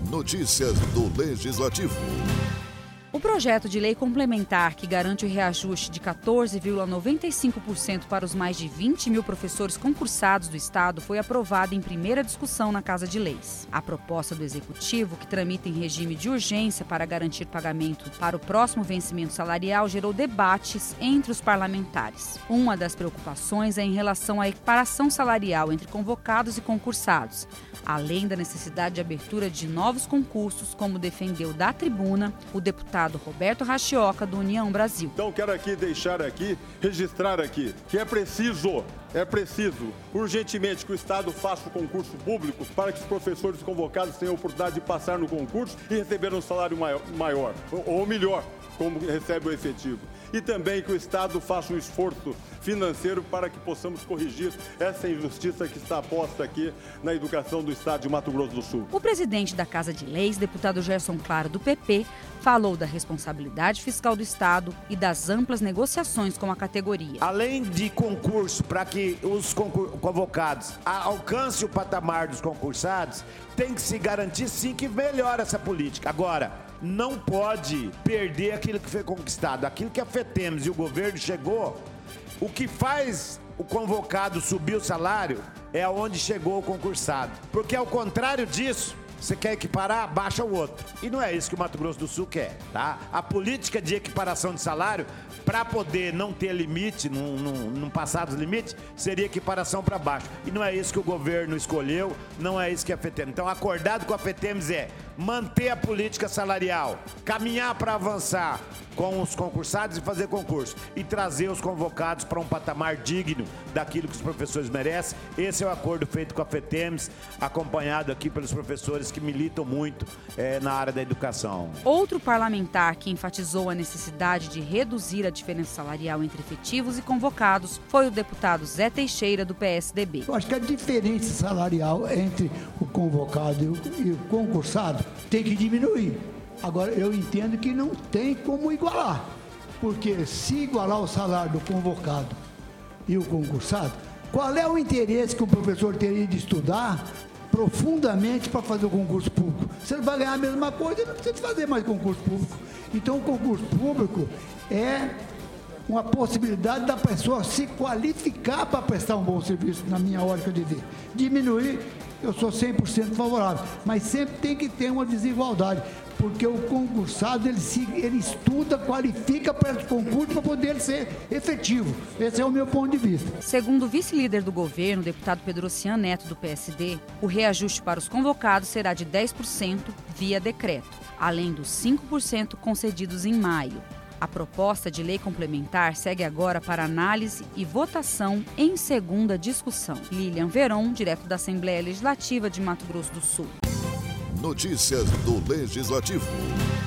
Notícias do Legislativo. O projeto de lei complementar que garante o reajuste de 14,95% para os mais de 20 mil professores concursados do Estado foi aprovado em primeira discussão na Casa de Leis. A proposta do Executivo, que tramita em regime de urgência para garantir pagamento para o próximo vencimento salarial, gerou debates entre os parlamentares. Uma das preocupações é em relação à equiparação salarial entre convocados e concursados, além da necessidade de abertura de novos concursos, como defendeu da tribuna o deputado Roberto Rachioca, do União Brasil. Então, quero registrar aqui, que é preciso urgentemente que o Estado faça o concurso público para que os professores convocados tenham a oportunidade de passar no concurso e receber um salário maior, ou melhor, como recebe o efetivo. E também que o Estado faça um esforço financeiro para que possamos corrigir essa injustiça que está posta aqui na educação do Estado de Mato Grosso do Sul. O presidente da Casa de Leis, deputado Gerson Claro, do PP, falou da responsabilidade fiscal do Estado e das amplas negociações com a categoria. Além de concurso para que os convocados alcancem o patamar dos concursados, tem que se garantir sim que melhora essa política. Agora, não pode perder aquilo que foi conquistado, aquilo que a FETEMS e o governo chegou. O que faz o convocado subir o salário é aonde chegou o concursado. Porque ao contrário disso, você quer equiparar, baixa o outro. E não é isso que o Mato Grosso do Sul quer, tá? A política de equiparação de salário, para poder não ter limite, não passar dos limites, seria equiparação para baixo. E não é isso que o governo escolheu, não é isso que a FETEMS. Então, acordado com a FETEMS é manter a política salarial, caminhar para avançar com os concursados e fazer concurso. E trazer os convocados para um patamar digno daquilo que os professores merecem. Esse é o acordo feito com a FETEMS, acompanhado aqui pelos professores que militam muito na área da educação. Outro parlamentar que enfatizou a necessidade de reduzir a diferença salarial entre efetivos e convocados foi o deputado Zé Teixeira, do PSDB. Eu acho que a diferença salarial entre o convocado e o concursado tem que diminuir. Agora, eu entendo que não tem como igualar, porque se igualar o salário do convocado e o concursado, qual é o interesse que o professor teria de estudar profundamente para fazer o concurso público? Se ele vai ganhar a mesma coisa, ele não precisa fazer mais concurso público. Então, o concurso público é uma possibilidade da pessoa se qualificar para prestar um bom serviço, na minha ótica de ver. Diminuir, eu sou 100% favorável, mas sempre tem que ter uma desigualdade, porque o concursado, ele estuda, qualifica para o concurso para poder ser efetivo. Esse é o meu ponto de vista. Segundo o vice-líder do governo, o deputado Pedrocian Neto, do PSD, o reajuste para os convocados será de 10% via decreto, além dos 5% concedidos em maio. A proposta de lei complementar segue agora para análise e votação em segunda discussão. Lilian Veron, direto da Assembleia Legislativa de Mato Grosso do Sul. Notícias do Legislativo.